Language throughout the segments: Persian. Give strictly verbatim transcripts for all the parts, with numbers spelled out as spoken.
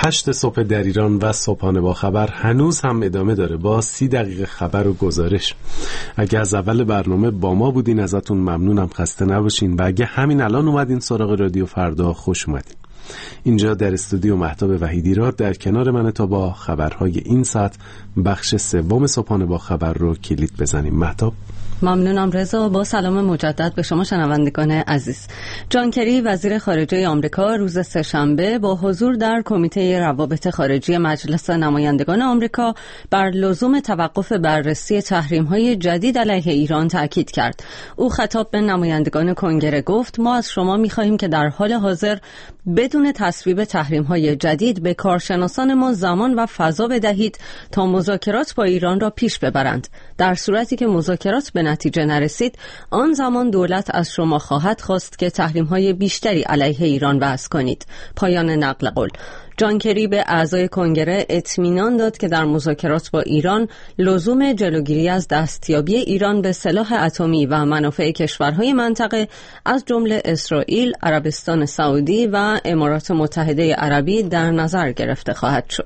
هشت صبح در ایران و صبحانه با خبر هنوز هم ادامه داره با سی دقیقه خبر و گزارش. اگه از اول برنامه با ما بودین ازتون ممنونم، خسته نباشین، و اگه همین الان اومدین سراغ رادیو فردا خوش اومدین. اینجا در استودیو مهتاب وحیدی را در کنار من تا با خبرهای این ساعت بخش سوم صبحانه با خبر رو کلید بزنیم. مهتاب. ممنونم رضا. با سلام مجدد به شما شنوندگان عزیز. جان کری وزیر خارجه آمریکا روز سه‌شنبه با حضور در کمیته روابط خارجی مجلس نمایندگان آمریکا بر لزوم توقف بررسی تحریم‌های جدید علیه ایران تاکید کرد. او خطاب به نمایندگان کنگره گفت: ما از شما می‌خواهیم که در حال حاضر بدون تصویب تحریم‌های جدید به کارشناسان ما زمان و فضا بدهید تا مذاکرات با ایران را پیش ببرند. در صورتی که مذاکرات به نتیجه نرسید، آن زمان دولت از شما خواهد خواست که تحریم‌های بیشتری علیه ایران وضع کنید. پایان نقل قول. جان کری به اعضای کنگره اطمینان داد که در مذاکرات با ایران لزوم جلوگیری از دستیابی ایران به سلاح اتمی و منافع کشورهای منطقه از جمله اسرائیل، عربستان سعودی و امارات متحده عربی در نظر گرفته خواهد شد.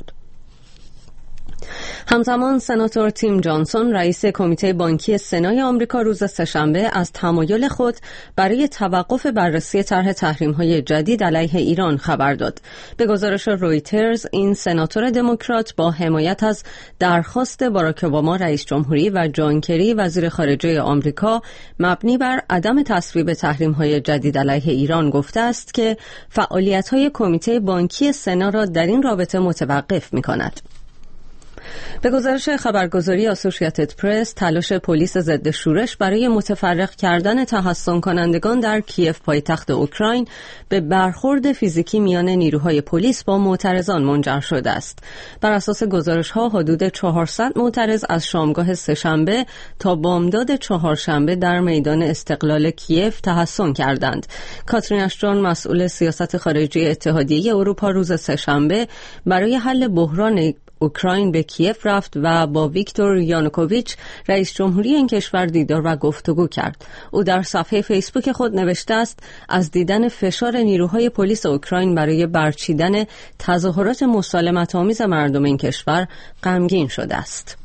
همزمان سناتور تیم جانسون رئیس کمیته بانکی سنای آمریکا روز سه‌شنبه از تمایل خود برای توقف بررسی طرح تحریم‌های جدید علیه ایران خبر داد. به گزارش رویترز، این سناتور دموکرات با حمایت از درخواست باراک اوباما رئیس جمهوری و جان کری وزیر خارجه آمریکا مبنی بر عدم تصویب تحریم‌های جدید علیه ایران گفته است که فعالیت‌های کمیته بانکی سنا را در این رابطه متوقف می‌کند. به گزارش خبرگزاری آسوشییتد پرس، تلاش پلیس ضد شورش برای متفرق کردن تحصن کنندگان در کیف پایتخت اوکراین به برخورد فیزیکی میان نیروهای پلیس با معترضان منجر شده است. بر اساس گزارش‌ها حدود چهارصد معترض از شامگاه سه‌شنبه تا بامداد چهارشنبه در میدان استقلال کیف تحصن کردند. کاترین اشتون، مسئول سیاست خارجی اتحادیه اروپا، روز سه‌شنبه برای حل بحران اوکراین به کیف رفت و با ویکتور یانوکوویچ رئیس جمهوری این کشور دیدار و گفتگو کرد. او در صفحه فیسبوک خود نوشته است: از دیدن فشار نیروهای پلیس اوکراین برای برچیدن تظاهرات مسالمت‌آمیز مردم این کشور غمگین شده است.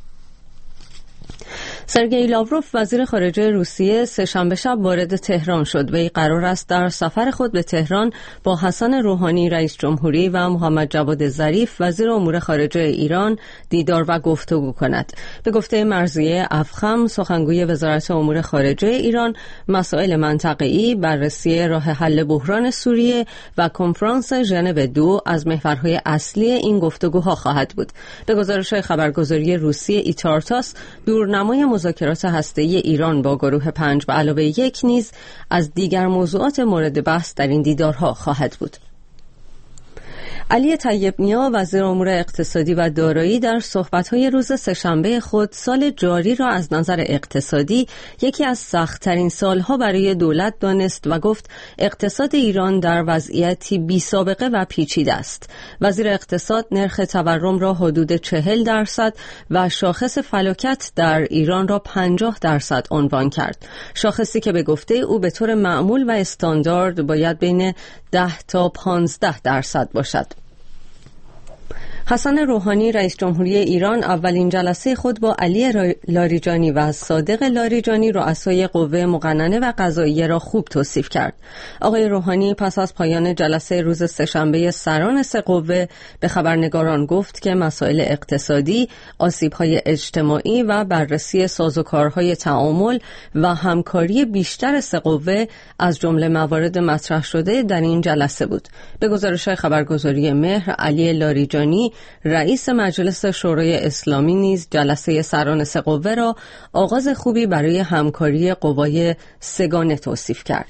سرگئی لاوروف وزیر خارجه روسیه سه‌شنبه شب وارد تهران شد. وی قرار است در سفر خود به تهران با حسن روحانی رئیس جمهوری و محمد جواد ظریف وزیر امور خارجه ایران دیدار و گفتگو کند. به گفته مرضیه افخم، سخنگوی وزارت امور خارجه ایران، مسائل منطقه‌ای، بررسی راه حل بحران سوریه و کنفرانس ژنو دو از محورهای اصلی این گفتگوها خواهد بود. به گزارش خبرگزاری روسیه ایتارتاس، دورنمای مذاکرات هسته‌ای ایران با گروه پنج به علاوه یک نیز از دیگر موضوعات مورد بحث در این دیدارها خواهد بود. علی طیب نیا وزیر امور اقتصادی و دارایی در صحبت‌های روز سه‌شنبه خود سال جاری را از نظر اقتصادی یکی از سخت‌ترین سالها برای دولت دانست و گفت اقتصاد ایران در وضعیتی بی‌سابقه و پیچیده است. وزیر اقتصاد نرخ تورم را حدود چهل درصد و شاخص فلاکت در ایران را پنجاه درصد عنوان کرد. شاخصی که به گفته او به طور معمول و استاندارد باید بین ده تا پانزده درصد باشد. حسن روحانی رئیس جمهوری ایران اولین جلسه خود با علی لاریجانی و صادق لاریجانی رؤسای قوه مقننه و قضاییه را خوب توصیف کرد. آقای روحانی پس از پایان جلسه روز سه‌شنبه سران سه قوه به خبرنگاران گفت که مسائل اقتصادی، آسیب‌های اجتماعی و بررسی سازوکارهای تعامل و همکاری بیشتر سه قوه از جمله موارد مطرح شده در این جلسه بود. به گزارش خبرگزاری مهر، علی لاریجانی رئیس مجلس شورای اسلامی نیز جلسه سران سه قوه را آغاز خوبی برای همکاری قوای سگانه توصیف کرد.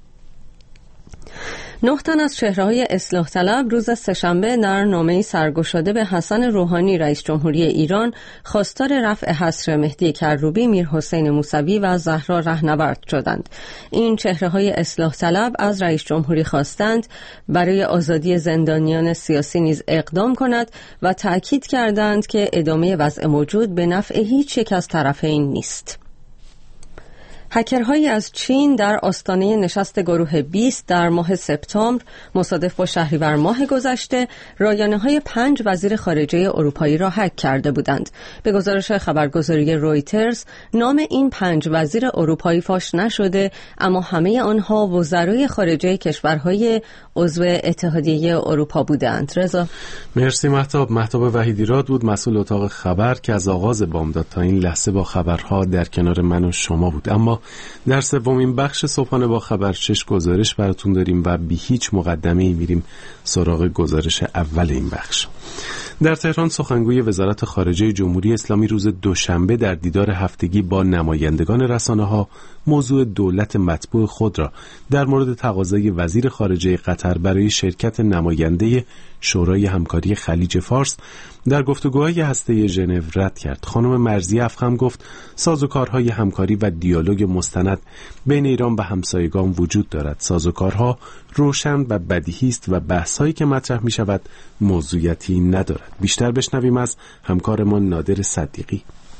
نه تن از چهره‌های اصلاح طلب روز سه‌شنبه در نامه‌ای سرگشاده به حسن روحانی رئیس جمهوری ایران خواستار رفع حصر مهدی کروبی، میرحسین موسوی و زهرا رهنورد شدند. این چهره‌های اصلاح طلب از رئیس جمهوری خواستند برای آزادی زندانیان سیاسی نیز اقدام کند و تأکید کردند که ادامه وضع موجود به نفع هیچ یک از طرفین نیست. هکرهایی از چین در آستانه نشست گروه بیست در ماه سپتامبر مصادف با شهریور ماه گذشته رایانه‌های پنج وزیر خارجه اروپایی را هک کرده بودند. به گزارش خبرگزاری رویترز نام این پنج وزیر اروپایی فاش نشده، اما همه آنها وزرای خارجه کشورهای عضو اتحادیه اروپا بودند. رضا مرسی مهتاب. مهتاب وحیدیراد بود مسئول اتاق خبر که از آغاز بامداد تا این لحظه با خبرها در کنار من و شما بود. اما در سومین بخش صبحانه با خبر شش گزارش براتون داریم و بی هیچ مقدمه‌ای میریم سراغ گزارش اول این بخش. در تهران سخنگوی وزارت خارجه جمهوری اسلامی روز دوشنبه در دیدار هفتگی با نمایندگان رسانه‌ها موضوع دولت مطبوع خود را در مورد تقاضای وزیر خارجه قطر برای شرکت نماینده شورای همکاری خلیج فارس در گفتگوهای هسته‌ای ژنو رد کرد. خانم مرضیه افخم گفت سازوکارهای همکاری و دیالوگ مستند بین ایران و همسایگان وجود دارد. سازوکارها روشن و بدیهی است و بحث‌هایی که مطرح می‌شود موضوعیتی ندارد. بیشتر بشنویم از همکارمان نادر صدیقی.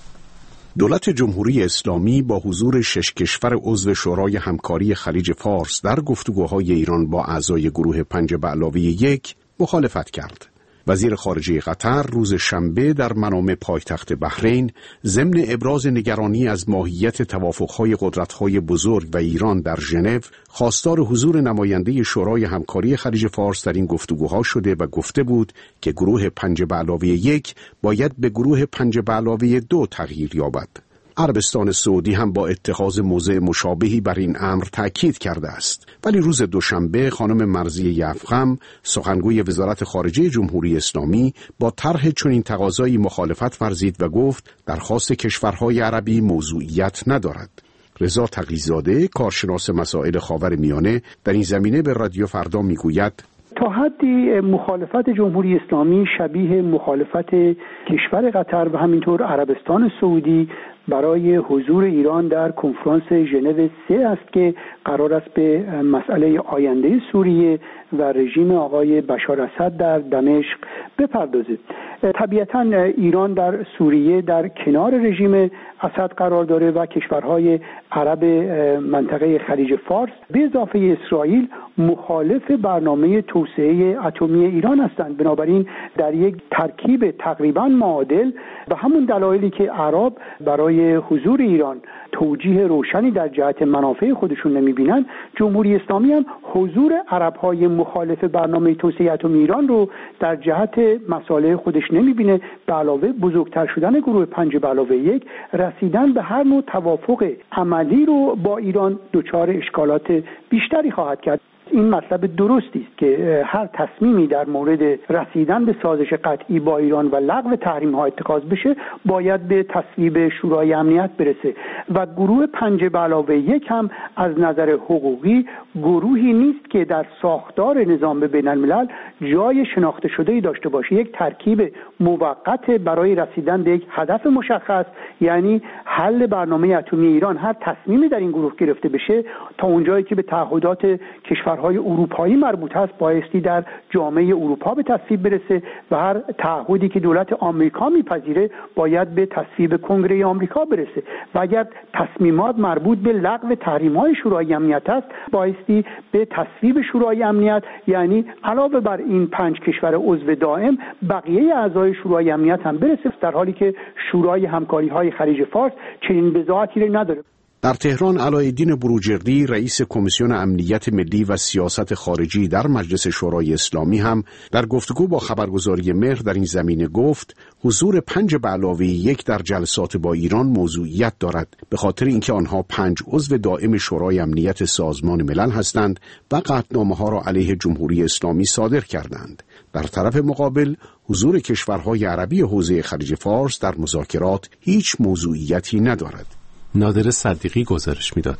دولت جمهوری اسلامی با حضور شش کشور عضو شورای همکاری خلیج فارس در گفتگوهای ایران با اعضای گروه پنج به علاوه یک مخالفت کرد. وزیر خارجه قطر روز شنبه در منامه پایتخت بحرین ضمن ابراز نگرانی از ماهیت توافق‌های قدرت‌های بزرگ و ایران در ژنو خواستار حضور نماینده شورای همکاری خلیج فارس در این گفتگوها شده و گفته بود که گروه پنج به علاوه یک باید به گروه پنج به علاوه دو تغییر یابد. عربستان سعودی هم با اتخاذ موضع مشابهی بر این امر تأکید کرده است. ولی روز دوشنبه خانم مرضیه افخم سخنگوی وزارت خارجه جمهوری اسلامی با طرح چنین تقاضایی مخالفت ورزید و گفت درخواست کشورهای عربی موضوعیت ندارد. رضا تقی‌زاده کارشناس مسائل خاورمیانه در این زمینه به رادیو فردا میگوید تا حدی مخالفت جمهوری اسلامی شبیه مخالفت کشور قطر و همینطور عربستان سعودی برای حضور ایران در کنفرانس ژنو سه است که قرار است به مسئله آینده سوریه و رژیم آقای بشار اسد در دمشق بپردازه. طبیعتاً ایران در سوریه در کنار رژیم اسد قرار داره و کشورهای عرب منطقه خلیج فارس به اضافه اسرائیل مخالف برنامه توسعه اتمی ایران هستند. بنابراین در یک ترکیب تقریباً معادل و همون دلایلی که عرب برای حضور ایران توجیه روشنی در جهت منافع خودشون نمیبینن، جمهوری اسلامی هم حضور عرب‌های مخالف برنامه توسعه اتمی ایران رو در جهت مصالح خودش نمیبینه. به علاوه بزرگتر شدن گروه پنج به علاوه یک رسیدن به هر نوع توافق عملی رو با ایران دچار اشکالات بیشتری خواهد کرد. این مطلب درستی است که هر تصمیمی در مورد رسیدن به سازش قطعی با ایران و لغو تحریم ها اتخاذ بشه باید به تصویب شورای امنیت برسه و گروه پنج به علاوه یک هم از نظر حقوقی گروهی نیست که در ساختار نظام بین الملل جای شناخته شده‌ای داشته باشه. یک ترکیب موقت برای رسیدن به یک هدف مشخص، یعنی حل برنامه اتمی ایران. هر تصمیمی در این گروه گرفته بشه تا اونجایی که به تعهدات کشورهای اروپایی مربوط هست بایستی در جامعه اروپا به تصویب برسه و هر تعهدی که دولت آمریکا میپذیره باید به تصویب کنگره آمریکا برسه و اگر تصمیمات مربوط به لغو تحریم‌های شورای امنیت است بایستی به تصویب شورای امنیت، یعنی علاوه بر این پنج کشور عضو دائم بقیه اعضای شورای امنیت هم برسه، در حالی که شورای همکاری‌های خلیج فارس چنین بضاعتی را نداره. در تهران علایالدین بروجردی رئیس کمیسیون امنیت ملی و سیاست خارجی در مجلس شورای اسلامی هم در گفتگو با خبرگزاری مهر در این زمینه گفت حضور پنج به علاوه یک در جلسات با ایران موضوعیت دارد، به خاطر اینکه آنها پنج عضو دائم شورای امنیت سازمان ملل هستند و قطعنامه‌ها را علیه جمهوری اسلامی صادر کردند. در طرف مقابل حضور کشورهای عربی حوزه خلیج فارس در مذاکرات هیچ موضوعیتی ندارد. نادر صدیقی گزارش میداد.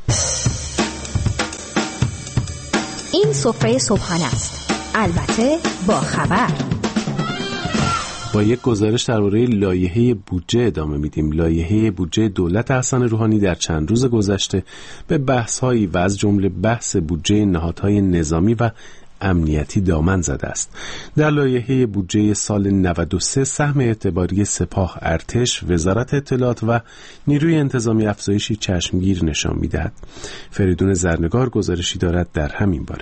این سفره صبحانه است، البته با خبر. با یک گزارش درباره لایحه بودجه ادامه میدیم. لایحه بودجه دولت حسن روحانی در چند روز گذشته به بحث‌هایی و از جمله بحث بودجه نهادهای نظامی و امنیتی دامن زده است. در لایحه بودجه سال نود و سه سهم اعتباری سپاه، ارتش، وزارت اطلاعات و نیروی انتظامی افزایشی چشمگیر نشان می‌دهد. فریدون زرنگار گزارشی دارد در همین باره.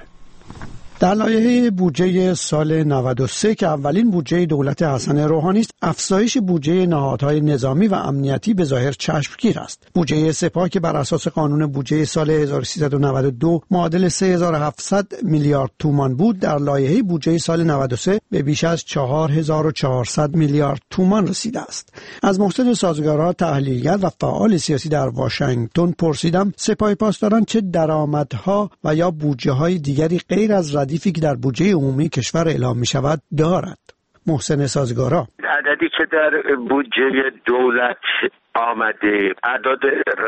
در لایحه بودجه سال نود و سه که اولین بودجه دولت حسن روحانی است، افزایش بودجه نهادهای نظامی و امنیتی به ظاهر چشمگیر است. بودجه سپاه که بر اساس قانون بودجه سال هزار و سیصد و نود و دو معادل سه هزار و هفتصد میلیارد تومان بود، در لایحه بودجه سال نود و سه به بیش از چهار هزار و چهارصد میلیارد تومان رسیده است. از محسن سازگارا، تحلیلگر و فعال سیاسی در واشنگتن پرسیدم سپاه پاسداران چه درآمدها و یا بودجه‌های دیگری غیر از ردیفی که در بودجه عمومی کشور اعلام می شود دارد. محسن سازگارا: عددی که در بودجه دولت آمده اعداد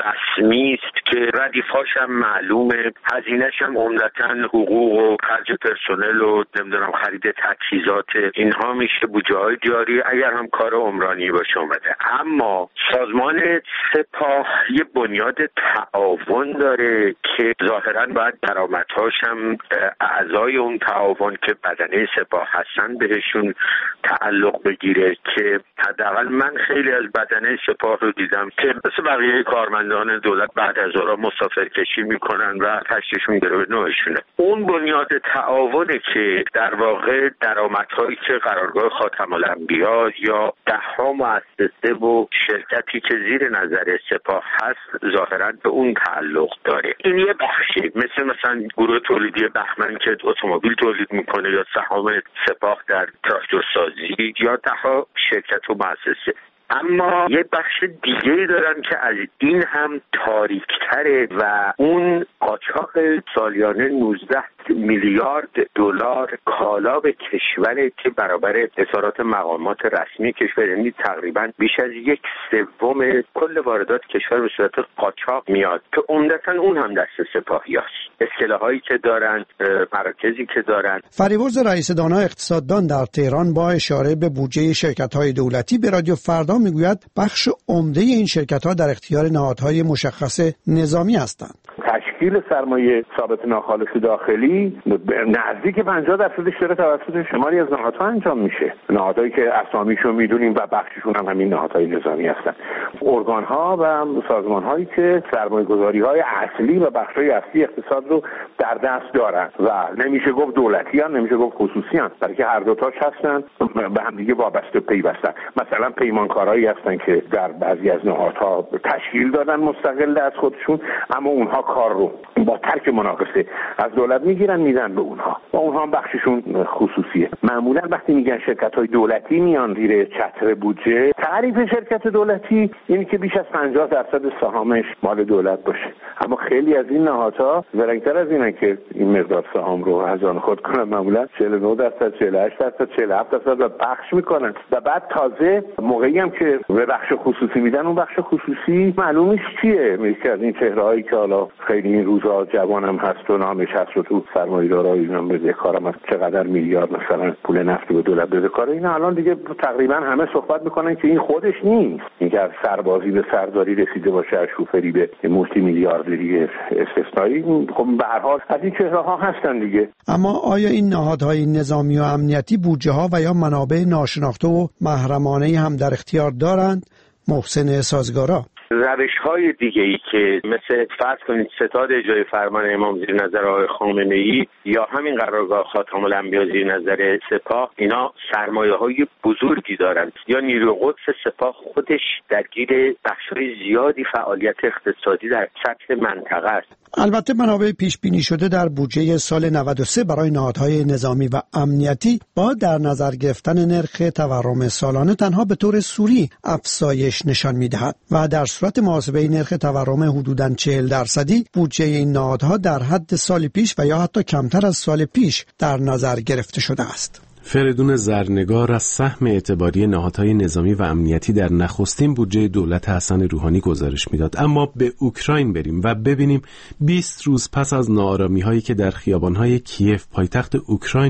رسمی است که ردیفاش هم معلومه، هزینه‌ش هم عمدتاً حقوق و خرج پرسنل و نمیدونم خرید تجهیزات اینها میشه بودجه‌های جاری، اگر هم کار عمرانی باشه اومده. اما سازمان سپاه یه بنیاد تعاون داره که ظاهراً باید درآمدهاش هم اعضای اون تعاون که بدنه سپاه هستن بهشون تعلق بگیره، که حداقل من خیلی از بدنه سپاه رو دیدم که مثل بقیه کارمندان دولت بعد از ظهر مسافرکشی میکنن و پشتشون میگیره به نوعشونه. اون بنیاد تعاونه که در واقع درآمدهایی که قرارگاه خاتم الانبیا یا دهها مؤسسه و شرکتی که زیر نظر سپاه هست ظاهرا به اون تعلق داره. این یه بخشی مثل مثلا گروه تولیدی بهمن که اتومبیل تولید میکنه یا سهام سپاه در تراکتورسازی یا دهها شرکت و مؤسسه. اما یه بخش دیگه دارن که از این هم تاریک‌تره و اون قاچاق سالیانه نوزده میلیارد دلار کالا به کشور که برابر اظهارات مقامات رسمی کشور، یعنی تقریبا بیش از یک سوم کل واردات کشور به صورت قاچاق میاد که عمدتاً اون هم دست سپاهیاست. اصطلاحایی که دارن، مراکزی که دارن. فریبرز رئیس دانا اقتصاددان در تهران با اشاره به بودجه شرکت‌های دولتی به رادیو فردا میگوید بخش عمده این شرکت‌ها در اختیار نهادهای مشخص نظامی هستند. تشکیل سرمایه ثابت ناخالص داخلی نزدیک پنجاه درصدش داره توسط شماری از نهادها انجام میشه. نهادهایی که اسامیشو میدونیم و بخششون هم همین نهادهای نظامی هستن. ارگان‌ها و سازمان‌هایی که سرمایه‌گذاری‌های اصلی و بخش‌های اصلی اقتصاد رو در دست دارن و نمیشه گفت دولتی هم نمیشه گفت خصوصی هم، بلکه هر دو تاش هستن، به هم دیگه وابسته پیوستن. مثلا پیمانکارایی هستن که در بعضی از نهادها تشکیل دادن مستقل از خودشون، اما اونها کار رو با ترک مناقصه از دولت میگیرن میدن به اونها و اونها هم بخششون خصوصیه. معمولا وقتی میگن شرکت‌های دولتی میان زیر چتر بودجه، تعریف شرکت دولتی اینه که بیش از پنجاه درصد سهامش مال دولت باشه. اما خیلی از این نهادها زرنگ‌تر از اینن که این مقدار سهام رو از آن خود کنن، معمولا چهل و نه درصد، چهل و هشت درصد، چهل و هفت درصد رو پخش میکنن و بعد تازه موقعی هم که به بخش خصوصی میدن، اون بخش خصوصی معلومش چیه؟ میگه از این چهرهایی که حالا خیلی این روزا جوانم هست و نامش هست و تو سرمایه‌دارای اینا بده کارم از چقدر میلیارد مثلا پول نفتی به دولت بده کار، اینا الان دیگه تقریبا همه صحبت میکنن که این خودش نیست، اینکه از سربازی به سرداری رسیده باشه، از شوفری به مولتی میلیاردری استثنایی. خب به هر حال از این چهره‌ها هستن دیگه. اما آیا این نهادهای نظامی و امنیتی بودجه ها و یا منابع ناشناخته و محرمانه هم در اختیار دارند؟ محسن سازگارا: روش‌های دیگه‌ای که مثل فرض کنید ستاد اجرای فرمان امام زیر نظر آقای خامنه‌ای یا همین قرارگاه خاتم الانبیا زیر نظر سپاه، اینا سرمایه‌های بزرگی دارند یا نیروی قدس سپاه خودش درگیر بخش‌های زیادی فعالیت اقتصادی در سطح منطقه است. البته منابع پیش بینی شده در بودجه سال نود و سه برای نهادهای نظامی و امنیتی با در نظر گرفتن نرخ تورم سالانه تنها به طور سوری افزایش نشان می‌دهد و در صورت محاسبه نرخ تورم حدوداً چهل درصدی بودجه این نهادها در حد سال پیش و یا حتی کمتر از سال پیش در نظر گرفته شده است. فریدون زرنگار از سهم اعتباری نهادهای نظامی و امنیتی در نخستین بودجه دولت حسن روحانی گزارش میداد. اما به اوکراین بریم و ببینیم بیست روز پس از ناآرامی‌هایی که در خیابان‌های کیف پایتخت اوکراین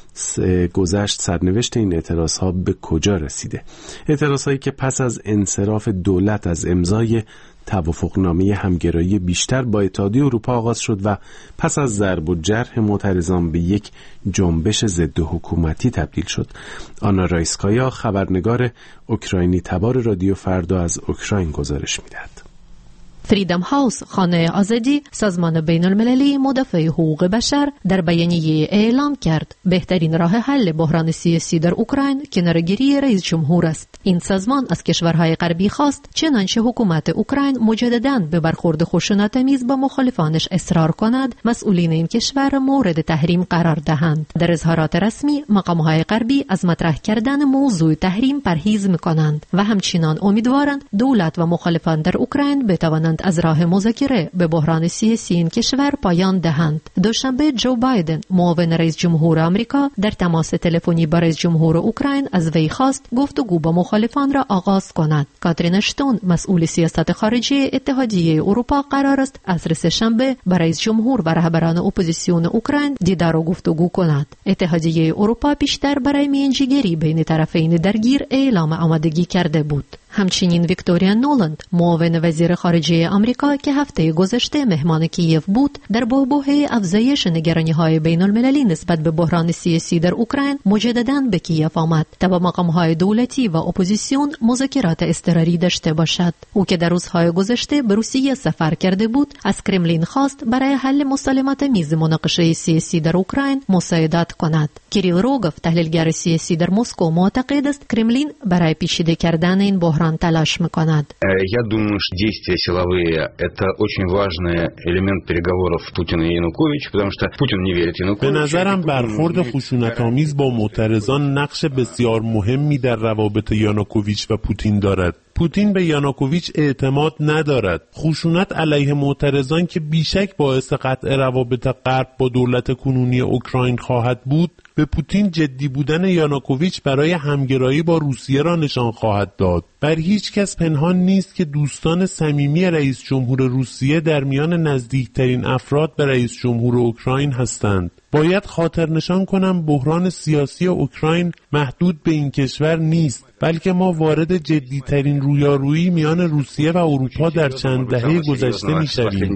گذشت سرنوشت این اعتراضها به کجا رسیده؟ اعتراضهایی که پس از انصراف دولت از امضای توافقنامه همگرایی بیشتر با اتحادیه اروپا آغاز شد و پس از ضرب و جرح معترضان به یک جنبش ضد حکومتی تبدیل شد. آنا رایسکایا، خبرنگار اوکراینی تبار رادیو فردا از اوکراین گزارش می‌دهد. فریدم هاوس، خانه آزادی، سازمان بین المللی مدافع حقوق بشر، در بیانیه اعلام کرد بهترین راه حل بحران سیاسی در اوکراین کناره‌گیری رئیس جمهور است. این سازمان از کشورهای غربی خواست چنانچه حکومت اوکراین مجدداً به برخورد خشونت‌آمیز با مخالفانش اصرار کند، مسئولین این کشور مورد تحریم قرار دهند. در اظهارات رسمی، مقام‌های غربی از مطرح کردن موضوع تحریم پرهیز می‌کنند و همچنان امیدوارند دولت و مخالفان در اوکراین بتوانند از راه مذاکره به بحران سیاسی این کشور پایان دهند. دوشنبه جو بایدن، معاون رئیس جمهور آمریکا، در تماس تلفنی با رئیس جمهور اوکراین از وی خواست گفتگو با مخالفان را آغاز کند. کاترین اشتون، مسئول سیاست خارجی اتحادیه اروپا، قرار است عصر سه‌شنبه با رئیس جمهور و رهبران اپوزیسیون اوکراین دیدار و گفتگو کند. اتحادیه اروپا پیشتر برای میانجیگری بین طرفین درگیر اعلام آمادگی کرده بود. همچنین ویکتوریا نولند، معاون وزیر خارجه آمریکا که هفته گذشته مهمان کیف بود، در بحبوحه افزایش نگرانی‌های بین‌المللی نسبت به بحران سیاسی در اوکراین مجدداً به کیف آمد تا با مقام‌های دولتی و اپوزیسیون مذاکرات اضطراری داشته باشد. او که در روزهای گذشته به روسیه سفر کرده بود، از کرملین خواست برای حل مسالمت‌آمیز مناقشه سیاسی در اوکراین مساعدت کند. کیریل روگوف، تحلیلگر سیاسی در مسکو، معتقد است کرملین برای پیچیده کردن این بحران تلاش می‌کند. Я думаю, что действия силовые – это очень важный элемент переговоров Путина и Януковича, потому что Путин не верит Януковичу. به نظرم برخورد خشونت‌آمیز با معترضان نقش بسیار مهمی در روابط یانوکوویچ و پوتین دارد. پوتین به یانوکوویچ اعتماد ندارد. خشونت علیه معترضان که بیشک باعث قطع روابط غرب با دولت کنونی اوکراین خواهد بود، به پوتین جدی بودن یانوکوویچ برای همگرایی با روسیه را نشان خواهد داد. بر هیچ کس پنهان نیست که دوستان صمیمی رئیس جمهور روسیه در میان نزدیکترین افراد به رئیس جمهور اوکراین هستند. باید خاطر نشان کنم بحران سیاسی اوکراین محدود به این کشور نیست، بلکه ما وارد جدیترین رویارویی میان روسیه و اروپا در چند دهه گذشته می‌شویم.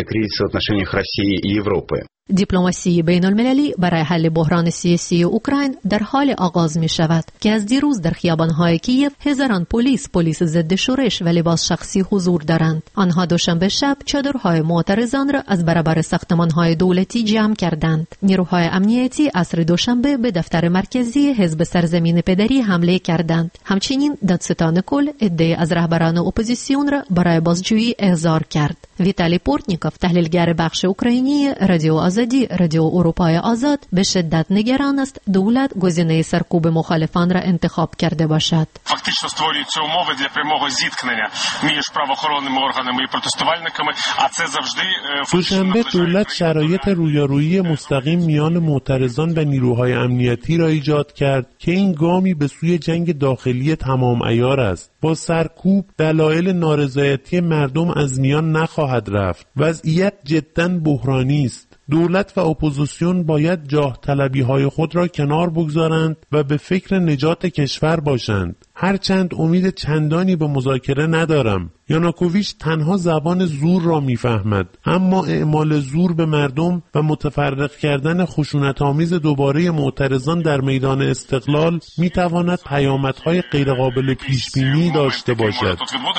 دیپلماسی بین المللی برای حل بحران سیاسی اوکراین در حال آغاز می شود که از دیروز در خیابان‌های کیف هزاران پلیس پلیس ضد شورش و لباس شخصی حضور دارند. آنها دوشنبه شب چادرهای معترضان را از برابر ساختمان‌های دولتی جمع کردند. نیروهای امنیتی عصر دوشنبه به دفتر مرکزی حزب سرزمین پدری حمله کردند. همچنین دادستان کل عده‌ای از رهبران اپوزیسیون را برای بازجویی احضار کرد. ویتالی پورتنیکوف، تحلیلگر بخش اوکراینی رادیو آزادی، رادیو اروپای آزاد، به شدت نگران است دولت گزینه سرکوب مخالفان را انتخاب کرده باشد. Фактично створюються умови для прямого зіткнення між правоохоронними органами і протестувальниками, а це завжди دوشنبه دولت شرایط رویارویی مستقیم میان معترضان و نیروهای امنیتی را ایجاد کرد که این گامی به سوی جنگ داخلی تمام عیار است. با سرکوب دلایل نارضایتی مردم از میان نخواهد رفت. وضعیت جداً بحرانی است. دولت و اپوزیسیون باید جاه طلبی های خود را کنار بگذارند و به فکر نجات کشور باشند. هرچند امید چندانی به مذاکره ندارم. یانوکوویچ تنها زبان زور را میفهمد، اما اعمال زور به مردم و متفرق کردن خشونت‌آمیز دوباره معترضان در میدان استقلال میتواند پیامدهای غیرقابل پیشبینی داشته باشد.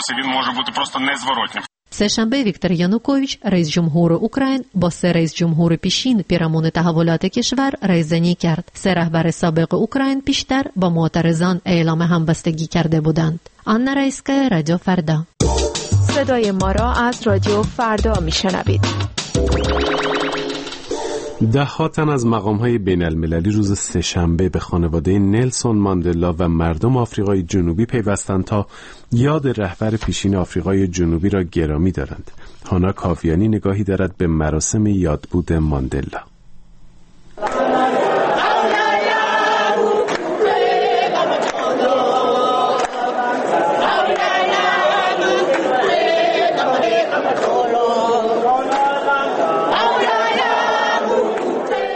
سه‌شنبه ویکتور یانوکوویچ، رئیس جمهور اوکراین، با سه رئیس جمهور پیشین پیرامون تحولات کشور رایزنی کرد. سه رهبر سابق اوکراین پیشتر با معترضان اعلام همبستگی کرده بودند. آنا رایسکایا، رادیو فردا. صدای ما را از رادیو فردا میشنوید. ده ها تن از مقام‌های بین‌المللی روز سه‌شنبه به خانواده نلسون ماندلا و مردم آفریقای جنوبی پیوستند تا یاد رهبر پیشین آفریقای جنوبی را گرامی دارند. هانا کاویانی نگاهی دارد به مراسم یادبود ماندلا. مردم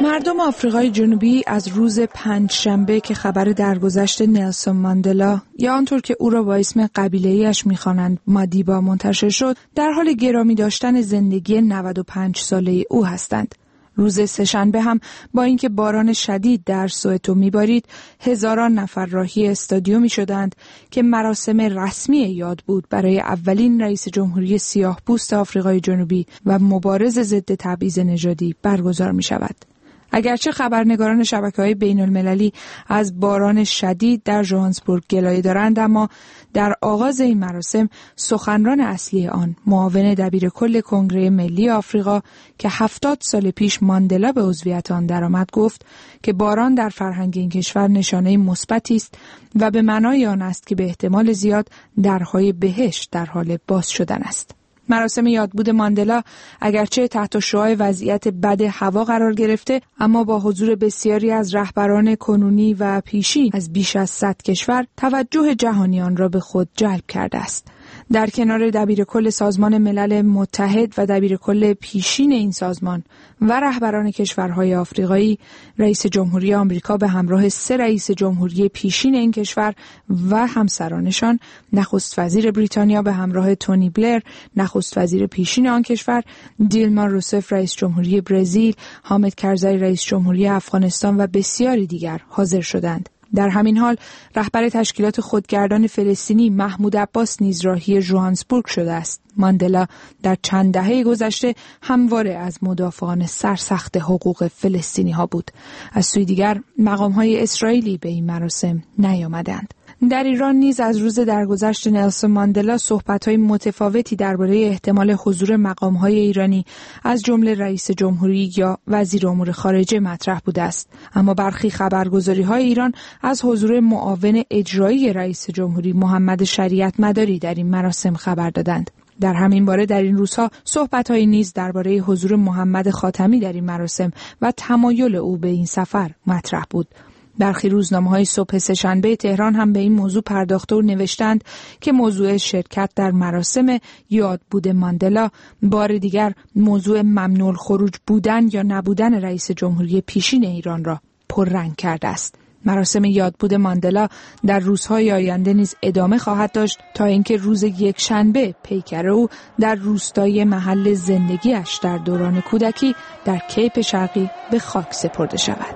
آفریقای جنوبی از روز پنجشنبه که خبر درگذشت نلسون ماندلا یا آنطور که او را با اسم قبیله‌ایش می‌خوانند مادیبا منتشر شد، در حال گرامی داشتن زندگی نود و پنج ساله او هستند. روز سه‌شنبه هم با اینکه باران شدید در سوئتو میبارید، هزاران نفر راهی استادیومی شدند که مراسم رسمی یاد بود برای اولین رئیس جمهوری سیاه‌پوست آفریقای جنوبی و مبارز ضد تبعیض نژادی برگزار می شود. اگرچه خبرنگاران شبکه‌های بین‌المللی از باران شدید در ژوهانسبورگ گلایه دارند، اما در آغاز این مراسم سخنران اصلی آن، معاون دبیرکل کنگره ملی آفریقا که هفتاد سال پیش ماندلا به عضویت آن درآمد، گفت که باران در فرهنگ این کشور نشانه مثبتی است و به معنای آن است که به احتمال زیاد درهای بهشت در حال باز شدن است. مراسم یادبود ماندلا اگرچه تحت شعاع وضعیت بد هوا قرار گرفته، اما با حضور بسیاری از رهبران کنونی و پیشین از بیش از صد کشور توجه جهانیان را به خود جلب کرده است. در کنار دبیرکل سازمان ملل متحد و دبیرکل پیشین این سازمان و رهبران کشورهای آفریقایی، رئیس جمهوری آمریکا به همراه سه رئیس جمهوری پیشین این کشور و همسرانشان، نخست وزیر بریتانیا به همراه تونی بلر، نخست وزیر پیشین آن کشور، دیلما روسف رئیس جمهوری برزیل، حامد کرزی رئیس جمهوری افغانستان و بسیاری دیگر حاضر شدند. در همین حال رهبر تشکیلات خودگردان فلسطینی محمود عباس نیز راهی ژوهانسبورگ شده است. ماندلا در چند دهه گذشته همواره از مدافعان سرسخت حقوق فلسطینی ها بود. از سوی دیگر مقام‌های اسرائیلی به این مراسم نیامدند. در ایران نیز از روز درگذشت نلسون ماندلا صحبت‌های متفاوتی درباره احتمال حضور مقام‌های ایرانی از جمله رئیس جمهوری یا وزیر امور خارجه مطرح بوده است، اما برخی خبرگزاری‌های ایران از حضور معاون اجرایی رئیس جمهوری محمد شریعت مداری در این مراسم خبر دادند. در همین باره در این روزها صحبت‌هایی نیز درباره حضور محمد خاتمی در این مراسم و تمایل او به این سفر مطرح بود. برخی روزنامه‌های صبح سه‌شنبه تهران هم به این موضوع پرداخته و نوشتند که موضوع شرکت در مراسم یادبود ماندلا بار دیگر موضوع ممنوع الخروج بودن یا نبودن رئیس جمهوری پیشین ایران را پررنگ کرده است. مراسم یادبود ماندلا در روزهای آینده نیز ادامه خواهد داشت تا اینکه روز یکشنبه پیکر او در روستای محل زندگیش در دوران کودکی در کیپ شرقی به خاک سپرده شود.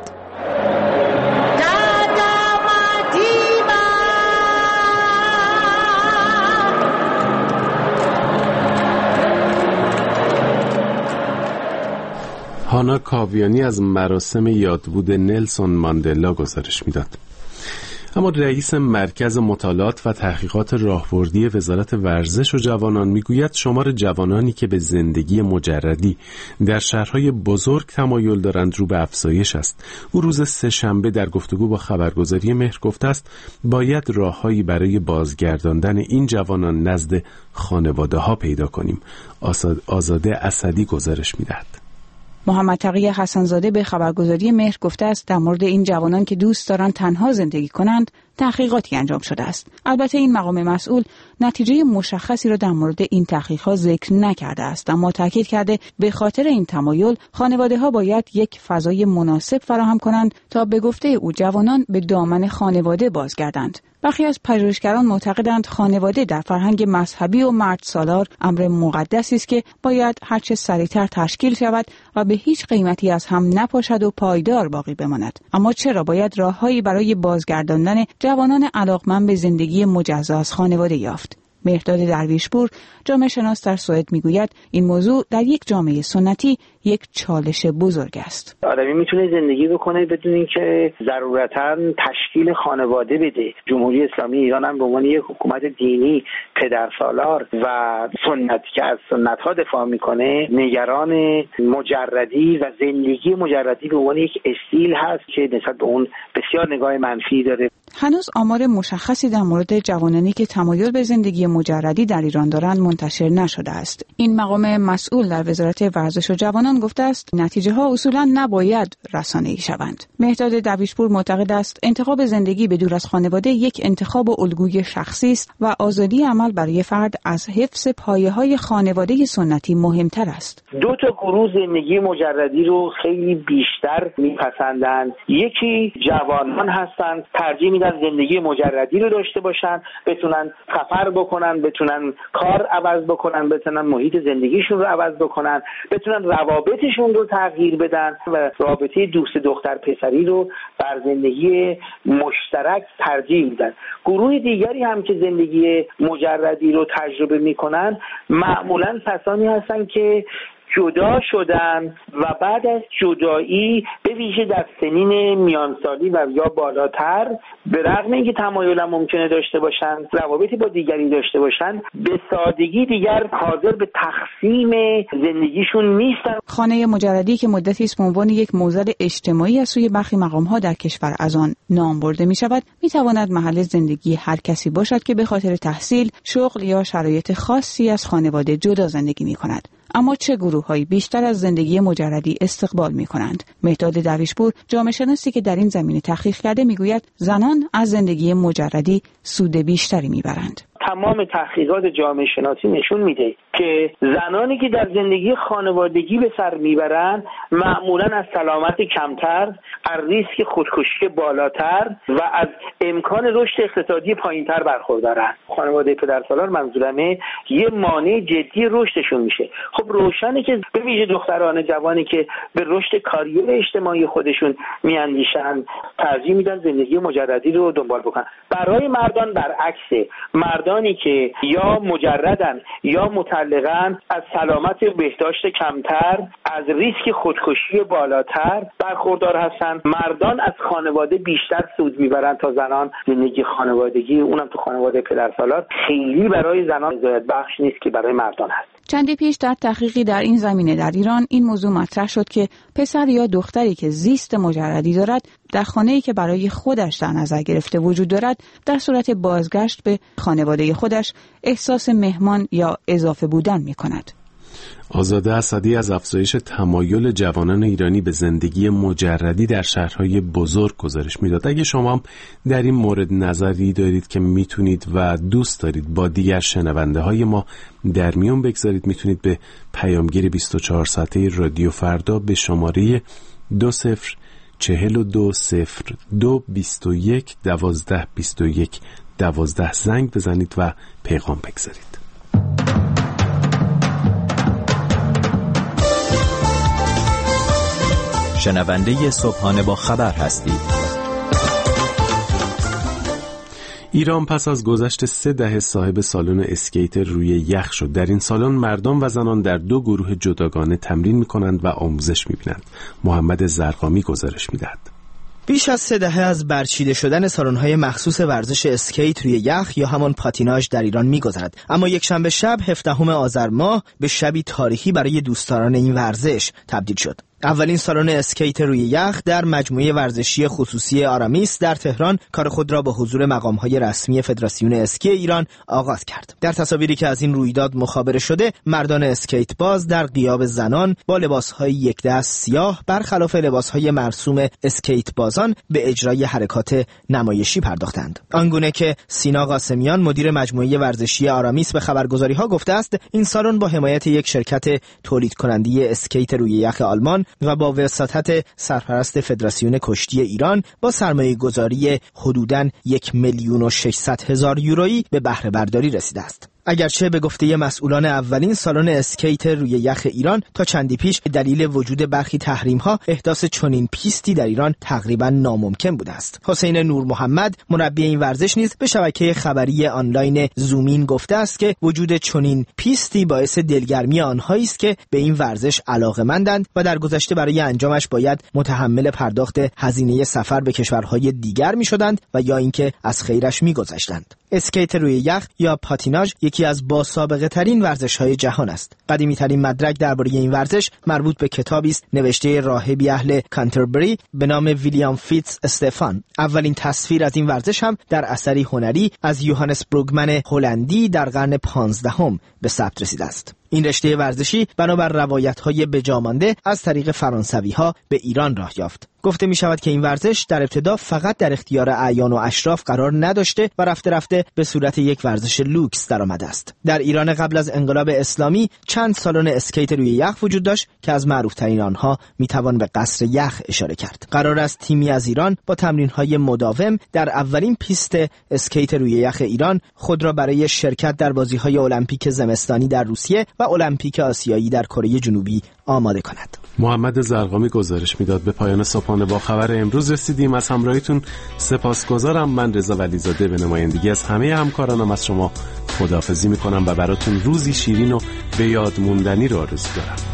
هانا کاویانی از مراسم یادبود نلسون ماندلا گزارش میداد. اما رئیس مرکز مطالعات و تحقیقات راهبردی وزارت ورزش و جوانان میگوید شمار جوانانی که به زندگی مجردی در شهرهای بزرگ تمایل دارند رو به افزایش است. او روز سه‌شنبه در گفتگو با خبرگزاری مهر گفته است باید راههایی برای بازگرداندن این جوانان نزد خانواده ها پیدا کنیم. آزاده اسدی گزارش میدهد. محمد تقی حسن‌زاده به خبرگزاری مهر گفته است در مورد این جوانان که دوست دارند تنها زندگی کنند تحقیقاتی انجام شده است. البته این مقام مسئول نتیجه مشخصی را در مورد این تحقیقات ذکر نکرده است، اما تاکید کرده به خاطر این تمایل خانواده‌ها باید یک فضای مناسب فراهم کنند تا به گفته او جوانان به دامن خانواده بازگردند. برخی از پژوهشگران معتقدند خانواده در فرهنگ مذهبی و مرد سالار امر مقدسی است که باید هرچه سریعتر تشکیل شود و به هیچ قیمتی از هم نپاشد و پایدار باقی بماند. اما چرا باید راههایی برای بازگرداندن جوانان علاقمند به زندگی مجزا از خانواده یافت؟ مهرداد درویشپور جامعه شناس در سوئد میگوید این موضوع در یک جامعه سنتی یک چالش بزرگ است. آدمی میتونه زندگی بکنه بدون اینکه ضرورتاً تشکیل خانواده بده. جمهوری اسلامی ایران هم به عنوان یک حکومت دینی پدرسالار و سنتی که از سنت‌ها دفاع میکنه نگران مجردی و زندگی مجردی به عنوان یک استیل هست که نسبت به اون بسیار نگاه منفی داره. هنوز آمار مشخصی در مورد جوانانی که تمایل به زندگی مجردی در ایران دارند منتشر نشده است. این مقام مسئول در وزارت ورزش و جوانان گفته است نتیجه ها اصولا نباید رسانه‌ای شوند. مهداد درویشپور معتقد است انتخاب زندگی به دور از خانواده یک انتخاب و الگوی شخصی است و آزادی عمل برای فرد از حفظ پایه‌های خانواده سنتی مهمتر است. دو تا گروه زندگی مجردی رو خیلی بیشتر میپسندند. یکی جوانان هستند، ترجیح میدن زندگی مجردی رو داشته باشن، بتونن سفر بکنن، بتونن کار عوض بکنن، بتونن محیط زندگیشون رو عوض بکنن، بتونن روابطشون رو تغییر بدن و رابطه دوست دختر پسری رو بر زندگی مشترک ترجیح میدن. گروه دیگری هم که زندگی مجردی رو تجربه میکنن معمولاً کسانی هستن که جدا شدن و بعد از جدایی به ویژه در سنین میانسالی و یا بالاتر به رغم اینکه تمایل ممکنه داشته باشن، روابطی با دیگری داشته باشن، به سادگی دیگر حاضر به تقسیم زندگیشون نیستن. خانه مجردی که مدتی است به عنوان یک موزل اجتماعی از سوی برخی مقام‌ها در کشور از آن نام برده می‌شود، می‌تواند محل زندگی هر کسی باشد که به خاطر تحصیل، شغل یا شرایط خاصی از خانواده جدا زندگی می‌کند. اما چه گروه‌هایی بیشتر از زندگی مجردی استقبال می‌کنند؟ مهداد درویشپور، جامعه شناسی که در این زمینه تحقیق کرده، می‌گوید زنان از زندگی مجردی سود بیشتری می‌برند. تمام تحقیقات جامعه شناسی نشون میده که زنانی که در زندگی خانوادگی به سر میبرن معمولا از سلامت کمتر، از ریسک خودکشی بالاتر و از امکان رشد اقتصادی پایینتر برخوردارن. خانواده پدرسالار منظورمه یه مانع جدی رشدشون میشه. خب روشنه که به ویژه دختران جوانی که به رشد کاریر اجتماعی خودشون میاندیشن ترجیح میدن زندگی مجردی رو دنبال بکنن. برای مردان برعکسه. مردان که یا مجردن یا مطلقن از سلامت بهداشت کمتر، از ریسک خودکشی بالاتر برخوردار هستن. مردان از خانواده بیشتر سود میبرن تا زنان. زندگی خانوادگی اونم تو خانواده پدرسالار خیلی برای زنان رضایت بخش نیست که برای مردان هست. چندی پیش در تحقیقی در این زمینه در ایران این موضوع مطرح شد که پسر یا دختری که زیست مجردی دارد در خانه‌ای که برای خودش در نظر گرفته وجود دارد، در صورت بازگشت به خانواده خودش احساس مهمان یا اضافه بودن می‌کند. آزاده اسدی از افزایش تمایل جوانان ایرانی به زندگی مجردی در شهرهای بزرگ گزارش میداد. اگه شما هم در این مورد نظری دارید که میتونید و دوست دارید با دیگر شنونده های ما در میون بگذارید، میتونید به پیامگیر بیست و چهار ساعته رادیو فردا به شماره دو صفر چهل و دو صفر دو بیست و یک دوازده بیست و یک دوازده زنگ بزنید و پیغام بگذارید. شنونده صبحانه با خبر هستید. ایران پس از گذشت سه دهه صاحب سالن اسکیت روی یخ شد. در این سالن مردان و زنان در دو گروه جداگانه تمرین می‌کنند و آموزش می‌بینند. محمد زرقامی گزارش می‌دهد. بیش از سه دهه از برچیده شدن سالن‌های مخصوص ورزش اسکیت روی یخ یا همان پاتیناژ در ایران می‌گذرد، اما یک شنبه شب هفدهم آذر ماه به شبی تاریخی برای دوستداران این ورزش تبدیل شد. اولین سالن اسکیت روی یخ در مجموعه ورزشی خصوصی آرامیس در تهران کار خود را با حضور مقام‌های رسمی فدراسیون اسکی ایران آغاز کرد. در تصاویری که از این رویداد مخابره شده، مردان اسکیت باز در غیاب زنان با لباس‌های یک دست سیاه برخلاف لباس‌های مرسوم اسکیت بازان به اجرای حرکات نمایشی پرداختند. آنگونه که سینا قاسمیان مدیر مجموعه ورزشی آرامیس به خبرگزاری‌ها گفته است، این سالن با حمایت یک شرکت تولید کننده اسکیت روی یخ آلمان و با وساطت سرپرست فدراسیون کشتی ایران با سرمایه گذاری حدوداً یک میلیون و ششصد هزار یورویی به بهره برداری رسیده است. اگرچه به گفته مسئولان اولین سالن اسکیت روی یخ ایران تا چندی پیش به دلیل وجود برخی تحریم‌ها احداث چنین پیستی در ایران تقریبا ناممکن بوده است. حسین نور محمد مربی این ورزش نیز به شبکه خبری آنلاین زومین گفته است که وجود چنین پیستی باعث دلگرمی آنهایی است که به این ورزش علاقه‌مندند و در گذشته برای انجامش باید متحمل پرداخت هزینه سفر به کشورهای دیگر می‌شدند و یا اینکه از خیرش می‌گذشتند. اسکیت روی یخ یا پاتیناژ یکی از باسابقه ترین ورزش‌های جهان است. قدیمی ترین مدرک درباره این ورزش مربوط به کتابی است نوشته راهبی اهل کانتربری به نام ویلیام فیتز استفان. اولین تصویر از این ورزش هم در اثری هنری از یوهانس بروگمن هلندی در قرن پانزدهم به ثبت رسیده است. این رشته ورزشی بنابر روایت‌های بجامانده از طریق فرانسوی‌ها به ایران راه یافت. گفته می شود که این ورزش در ابتدا فقط در اختیار اعیان و اشراف قرار نداشته و رفته رفته به صورت یک ورزش لوکس درآمده است. در ایران قبل از انقلاب اسلامی چند سالن اسکیت روی یخ وجود داشت که از معروف‌ترین آنها می توان به قصر یخ اشاره کرد. قرار است تیمی از ایران با تمرین‌های مداوم در اولین پیست اسکیت روی یخ ایران خود را برای شرکت در بازی‌های المپیک زمستانی در روسیه و المپیک آسیایی در کره جنوبی آماده کند. محمد زرقامی گزارش میداد. به پایان صبحانه با خبر امروز رسیدیم. از همراهیتون سپاسگزارم. من رضا ولیزاده به نمایندگی از همه همکارانم از شما خداحافظی میکنم و براتون روزی شیرین و به یاد موندنی رو آرزو دارم.